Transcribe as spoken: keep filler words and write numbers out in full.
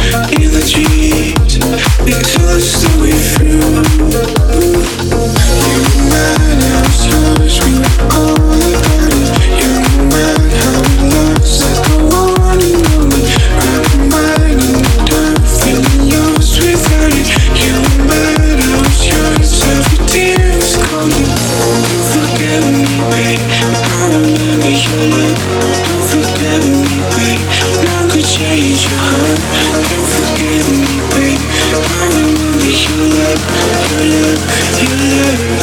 in the dreams, we can tell us the way through. You were mad, I was yours, we were all about it. You were mad, how we lost, like the one and only. Wrapping mine in the dirt, feeling lost without it. You were mad, I was yours, every tear was calling. Don't forget me, babe, I remember your look. Don't forget me, babe, none could change your heart. Don't forget me, babe, I remember your love, your love, your love.